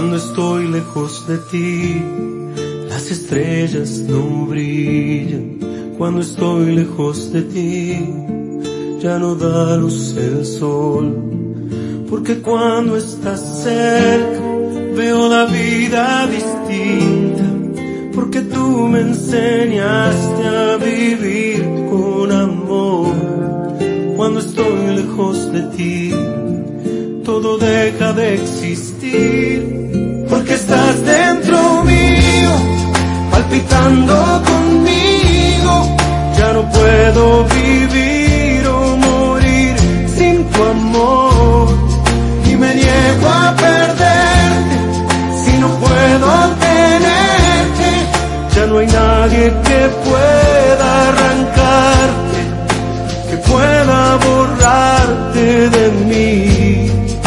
Cuando estoy lejos de ti, las estrellas no brillan. Cuando estoy lejos de ti, ya no da luz el sol. Porque cuando estás cerca, veo la vida distinta. Porque tú me enseñaste a vivir con amor. Cuando estoy lejos de ti, todo deja de existir. Porque estás dentro mío, palpitando conmigo. Ya no puedo vivir o morir sin tu amor. Y me niego a perderte si no puedo tenerte. Ya no hay nadie que pueda arrancarte, que pueda borrarte de mí.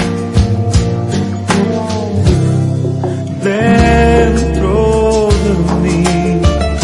Dentro de mí.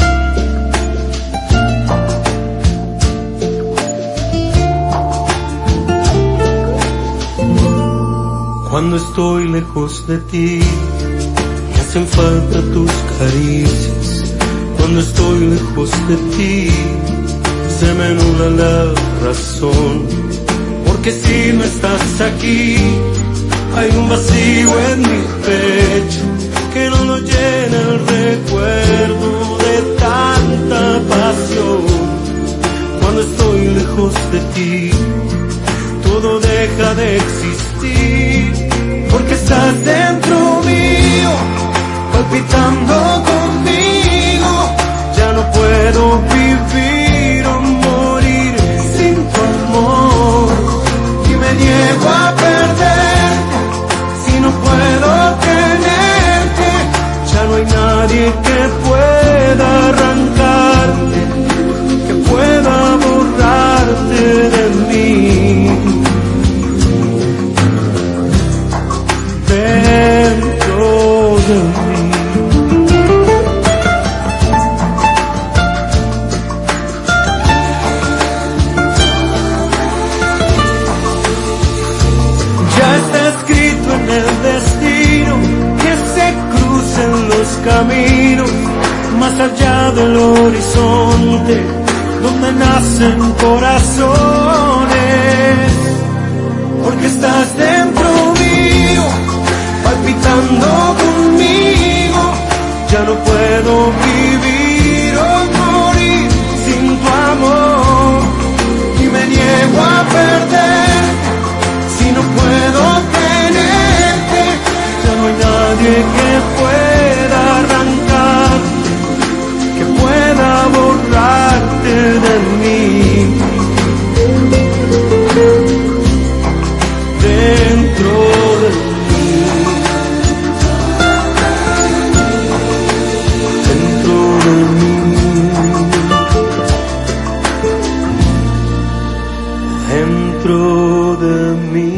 Cuando estoy lejos de ti, me hacen falta tus caricias. Cuando estoy lejos de ti, se me nubla la razón. Porque si no estás aquí, hay un vacío en mi pecho que no lo llena el recuerdo de tanta pasión. Cuando estoy lejos de ti, todo deja de existir. Porque estás dentro mío, palpitando conmigo. Ya no puedo vivir o morir sin tu amor. Y me niego a perderte si no puedo tenerte. Ya no hay nadie que pueda arrancarte, que pueda borrarte de mí. Dentro de mí. Ya está escrito en el destino que se crucen los caminos más allá del horizonte, donde nacen corazones. Porque estás dentro mío, palpitando conmigo. Ya no puedo vivir o morir sin tu amor. Y me niego a perderte si no puedo tenerte. Ya no hay nadie que pueda arrancarte, que pueda borrarte de mí. Dentro de mí. Dentro de mí. Dentro de mí.